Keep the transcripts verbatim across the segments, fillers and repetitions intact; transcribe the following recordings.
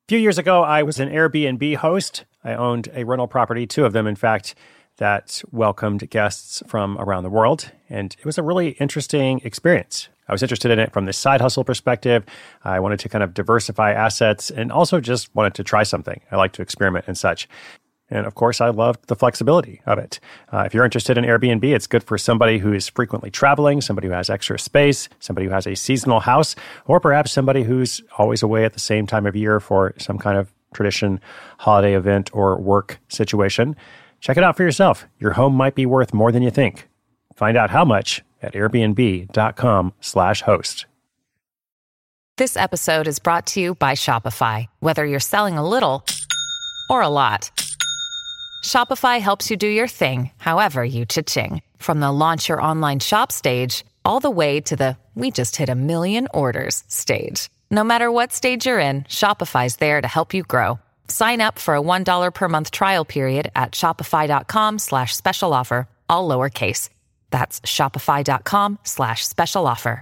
few years ago, I was an Airbnb host. I owned a rental property, two of them, in fact, that welcomed guests from around the world. And it was a really interesting experience. I was interested in it from the side hustle perspective. I wanted to kind of diversify assets and also just wanted to try something. I like to experiment and such. And of course, I loved the flexibility of it. Uh, if you're interested in Airbnb, it's good for somebody who is frequently traveling, somebody who has extra space, somebody who has a seasonal house, or perhaps somebody who's always away at the same time of year for some kind of tradition, holiday event, or work situation. Check it out for yourself. Your home might be worth more than you think. Find out how much at airbnb.com slash host. This episode is brought to you by Shopify. Whether you're selling a little or a lot, Shopify helps you do your thing, however you cha-ching. From the launch your online shop stage, all the way to the we just hit a million orders stage. No matter what stage you're in, Shopify's there to help you grow. Sign up for a one dollar per month trial period at shopify.com slash special offer, all lowercase. That's shopify.com slash special offer.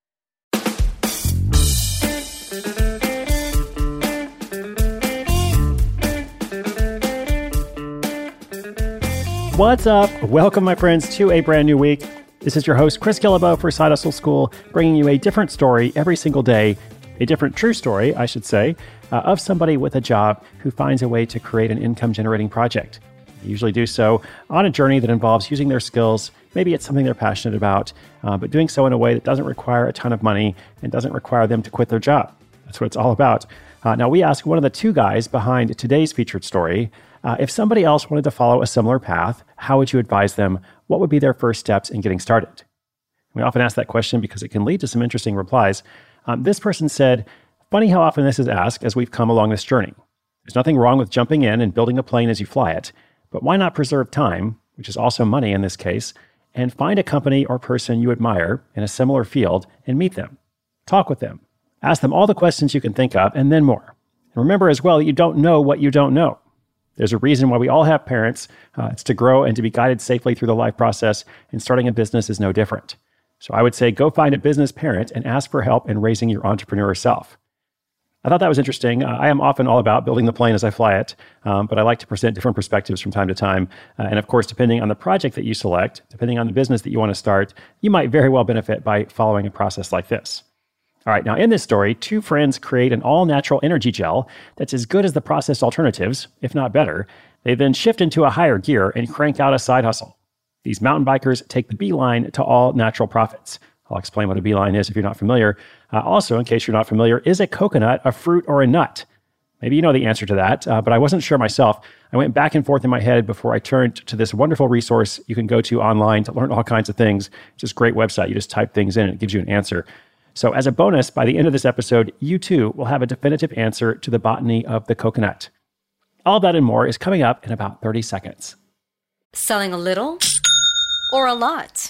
What's up? Welcome, my friends, to a brand new week. This is your host, Chris Guillebeau for Side Hustle School, bringing you a different story every single day, a different true story, I should say, uh, of somebody with a job who finds a way to create an income-generating project. They usually do so on a journey that involves using their skills. Maybe it's something they're passionate about, uh, but doing so in a way that doesn't require a ton of money and doesn't require them to quit their job. That's what it's all about. Uh, now, we asked one of the two guys behind today's featured story, Uh, if somebody else wanted to follow a similar path, how would you advise them? What would be their first steps in getting started? We often ask that question because it can lead to some interesting replies. Um, this person said, funny how often this is asked as we've come along this journey. There's nothing wrong with jumping in and building a plane as you fly it, but why not preserve time, which is also money in this case, and find a company or person you admire in a similar field and meet them. Talk with them. Ask them all the questions you can think of and then more. And remember as well, you don't know what you don't know. There's a reason why we all have parents. Uh, it's to grow and to be guided safely through the life process, and starting a business is no different. So I would say go find a business parent and ask for help in raising your entrepreneur self. I thought that was interesting. Uh, I am often all about building the plane as I fly it, um, but I like to present different perspectives from time to time. Uh, and of course, depending on the project that you select, depending on the business that you want to start, you might very well benefit by following a process like this. All right, now in this story, two friends create an all-natural energy gel that's as good as the processed alternatives, if not better. They then shift into a higher gear and crank out a side hustle. These mountain bikers take the beeline to all natural profits. I'll explain what a beeline is if you're not familiar. Uh, also, in case you're not familiar, is a coconut a fruit or a nut? Maybe you know the answer to that, uh, but I wasn't sure myself. I went back and forth in my head before I turned to this wonderful resource you can go to online to learn all kinds of things. It's just a great website. You just type things in and it gives you an answer. So as a bonus, by the end of this episode, you too will have a definitive answer to the botany of the coconut. All that and more is coming up in about thirty seconds. Selling a little or a lot?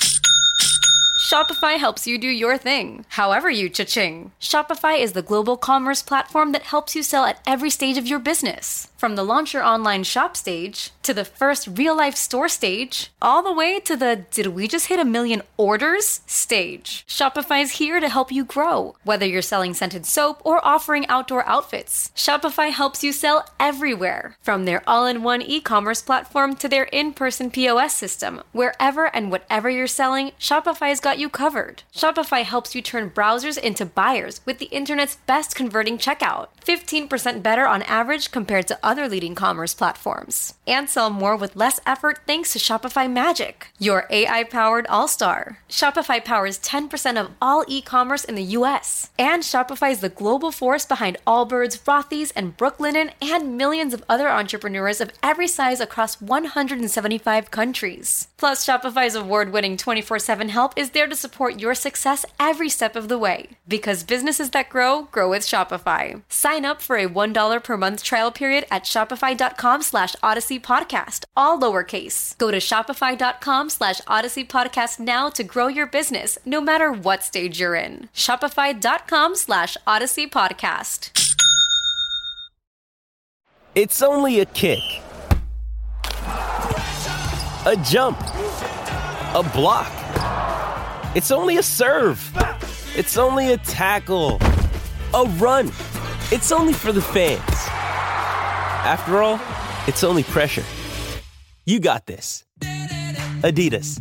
Shopify helps you do your thing, however you cha-ching. Shopify is the global commerce platform that helps you sell at every stage of your business. From the launch your online shop stage, to the first real-life store stage, all the way to the did we just hit a million orders stage. Shopify's here to help you grow. Whether you're selling scented soap or offering outdoor outfits, Shopify helps you sell everywhere. From their all-in-one e-commerce platform to their in-person P O S system, wherever and whatever you're selling, Shopify's got you covered. Shopify helps you turn browsers into buyers with the internet's best converting checkout. fifteen percent better on average compared to other leading commerce platforms. And sell more with less effort thanks to Shopify Magic, your A I-powered all-star. Shopify powers ten percent of all e-commerce in the U S. And Shopify is the global force behind Allbirds, Rothy's, and Brooklinen, and millions of other entrepreneurs of every size across one hundred seventy-five countries. Plus, Shopify's award-winning twenty-four seven help is there to support your success every step of the way. Because businesses that grow, grow with Shopify. Sign up for a one dollar per month trial period at shopify.com slash Odyssey Podcast, all lowercase. Go to shopify.com slash Odyssey Podcast now to grow your business, no matter what stage you're in. Shopify.com slash Odyssey Podcast. It's only a kick, a jump, a block. It's only a serve. It's only a tackle, a run. It's only for the fans. After all, it's only pressure. You got this. Adidas.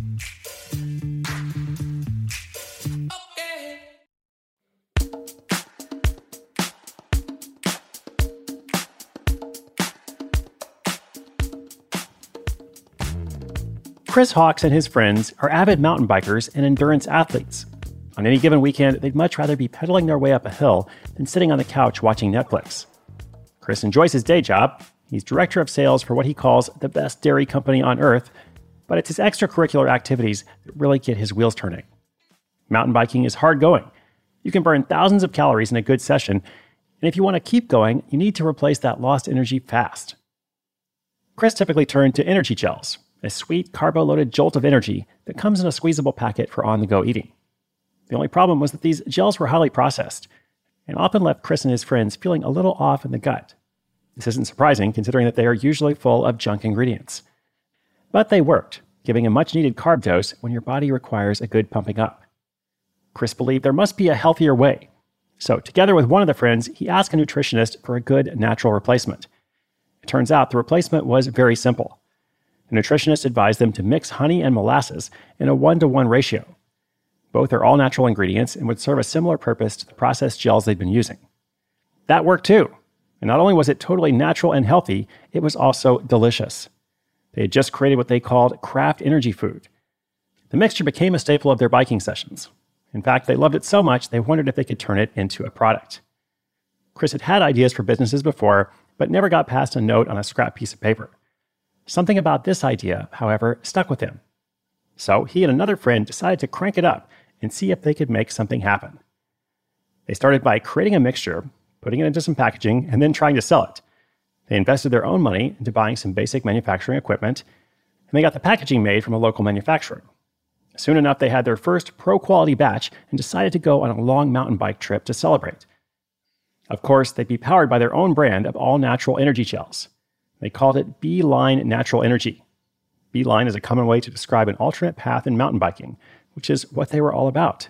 Chris Hawks and his friends are avid mountain bikers and endurance athletes. On any given weekend, they'd much rather be pedaling their way up a hill than sitting on the couch watching Netflix. Chris enjoys his day job. He's director of sales for what he calls the best dairy company on earth, but it's his extracurricular activities that really get his wheels turning. Mountain biking is hard going. You can burn thousands of calories in a good session, and if you want to keep going, you need to replace that lost energy fast. Chris typically turned to energy gels, a sweet, carbo-loaded jolt of energy that comes in a squeezable packet for on-the-go eating. The only problem was that these gels were highly processed and often left Chris and his friends feeling a little off in the gut. This isn't surprising, considering that they are usually full of junk ingredients. But they worked, giving a much-needed carb dose when your body requires a good pumping up. Chris believed there must be a healthier way. So, together with one of the friends, he asked a nutritionist for a good natural replacement. It turns out the replacement was very simple. The nutritionist advised them to mix honey and molasses in a one-to-one ratio. Both are all-natural ingredients and would serve a similar purpose to the processed gels they'd been using. That worked too. And not only was it totally natural and healthy, it was also delicious. They had just created what they called craft energy food. The mixture became a staple of their biking sessions. In fact, they loved it so much they wondered if they could turn it into a product. Chris had had ideas for businesses before, but never got past a note on a scrap piece of paper. Something about this idea, however, stuck with him. So he and another friend decided to crank it up and see if they could make something happen. They started by creating a mixture, putting it into some packaging, and then trying to sell it. They invested their own money into buying some basic manufacturing equipment, and they got the packaging made from a local manufacturer. Soon enough, they had their first pro-quality batch and decided to go on a long mountain bike trip to celebrate. Of course, they'd be powered by their own brand of all-natural energy gels. They called it B-Line Natural Energy. B-Line is a common way to describe an alternate path in mountain biking, which is what they were all about.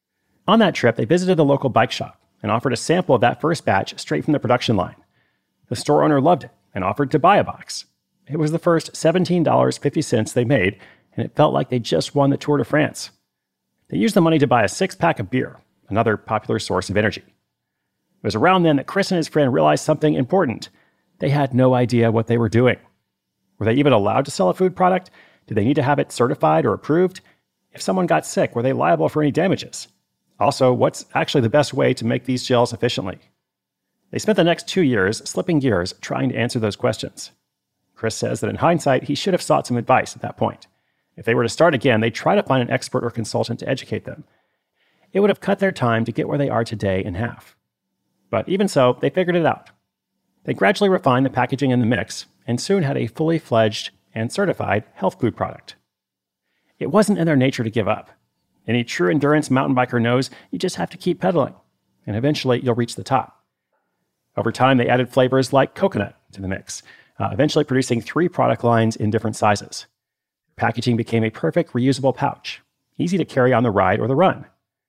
On that trip, they visited the local bike shop and offered a sample of that first batch straight from the production line. The store owner loved it and offered to buy a box. It was the first seventeen dollars and fifty cents they made, and it felt like they just won the Tour de France. They used the money to buy a six-pack of beer, another popular source of energy. It was around then that Chris and his friend realized something important. They had no idea what they were doing. Were they even allowed to sell a food product? Did they need to have it certified or approved? If someone got sick, were they liable for any damages? Also, what's actually the best way to make these gels efficiently? They spent the next two years slipping gears trying to answer those questions. Chris says that in hindsight, he should have sought some advice at that point. If they were to start again, they'd try to find an expert or consultant to educate them. It would have cut their time to get where they are today in half. But even so, they figured it out. They gradually refined the packaging and the mix, and soon had a fully fledged and certified health food product. It wasn't in their nature to give up. Any true endurance mountain biker knows you just have to keep pedaling, and eventually you'll reach the top. Over time, they added flavors like coconut to the mix, uh, eventually producing three product lines in different sizes. Packaging became a perfect reusable pouch, easy to carry on the ride or the run.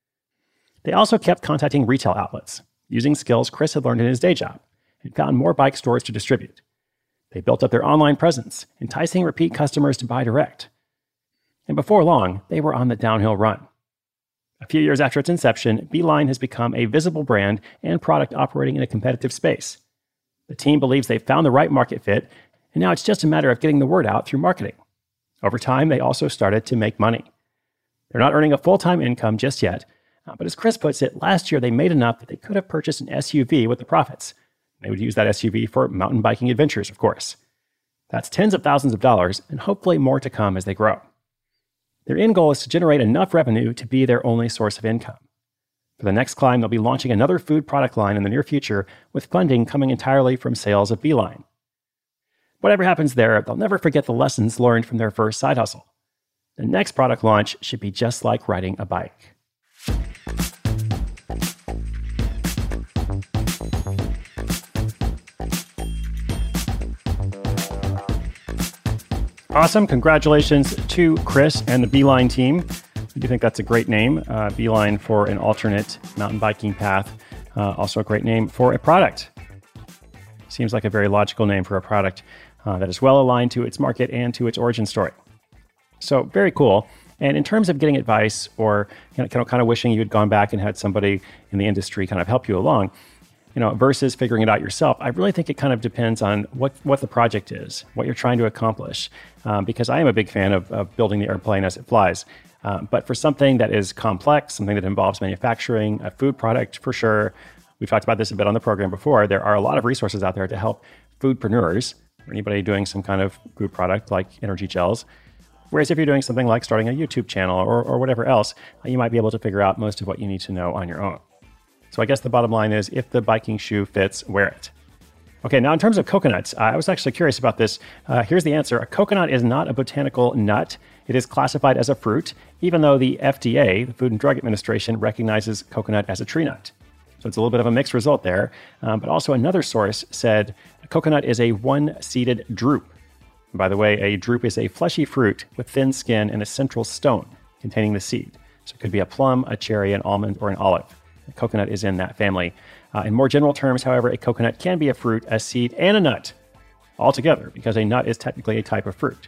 They also kept contacting retail outlets, using skills Chris had learned in his day job, and found more bike stores to distribute. They built up their online presence, enticing repeat customers to buy direct. And before long, they were on the downhill run. A few years after its inception, B-Line has become a visible brand and product operating in a competitive space. The team believes they've found the right market fit, and now it's just a matter of getting the word out through marketing. Over time, they also started to make money. They're not earning a full-time income just yet, but as Chris puts it, last year they made enough that they could have purchased an S U V with the profits. They would use that S U V for mountain biking adventures, of course. That's tens of thousands of dollars, and hopefully more to come as they grow. Their end goal is to generate enough revenue to be their only source of income. For the next climb, they'll be launching another food product line in the near future, with funding coming entirely from sales of B-Line. Whatever happens there, they'll never forget the lessons learned from their first side hustle. The next product launch should be just like riding a bike. Awesome. Congratulations to Chris and the B-Line team. I do think that's a great name, uh, B-Line for an alternate mountain biking path. Uh, also a great name for a product. Seems like a very logical name for a product uh, that is well aligned to its market and to its origin story. So very cool. And in terms of getting advice or you know, kind of wishing you had gone back and had somebody in the industry kind of help you along, you know, versus figuring it out yourself, I really think it kind of depends on what, what the project is, what you're trying to accomplish. Um, because I am a big fan of, of building the airplane as it flies. Um, but for something that is complex, something that involves manufacturing, a food product for sure, we've talked about this a bit on the program before, there are a lot of resources out there to help foodpreneurs, or anybody doing some kind of food product like energy gels. Whereas if you're doing something like starting a YouTube channel or, or whatever else, you might be able to figure out most of what you need to know on your own. So I guess the bottom line is, if the biking shoe fits, wear it. Okay, now in terms of coconuts, I was actually curious about this. Uh, here's the answer. A coconut is not a botanical nut. It is classified as a fruit, even though the F D A, the Food and Drug Administration, recognizes coconut as a tree nut. So it's a little bit of a mixed result there. Um, but also another source said a coconut is a one-seeded drupe. And by the way, a drupe is a fleshy fruit with thin skin and a central stone containing the seed. So it could be a plum, a cherry, an almond, or an olive. A coconut is in that family. Uh, in more general terms, however, a coconut can be a fruit, a seed, and a nut altogether, because a nut is technically a type of fruit.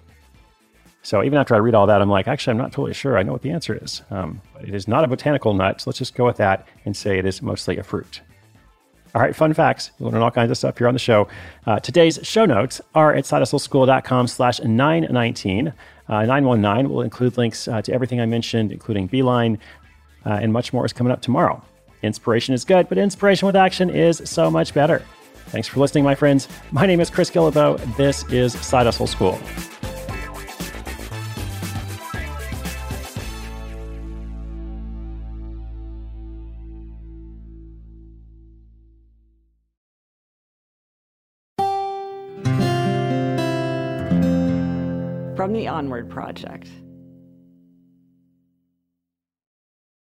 So even after I read all that, I'm like, actually, I'm not totally sure I know what the answer is. Um, but it is not a botanical nut, so let's just go with that and say it is mostly a fruit. All right, fun facts. You'll learn all kinds of stuff here on the show. Uh, today's show notes are at sidehustleschool.com slash 919. Uh, nine one nine will include links uh, to everything I mentioned, including Beeline, uh, and much more is coming up tomorrow. Inspiration is good, but inspiration with action is so much better. Thanks for listening, my friends. My name is Chris Guillebeau. This is Side Hustle School. From the Onward Project.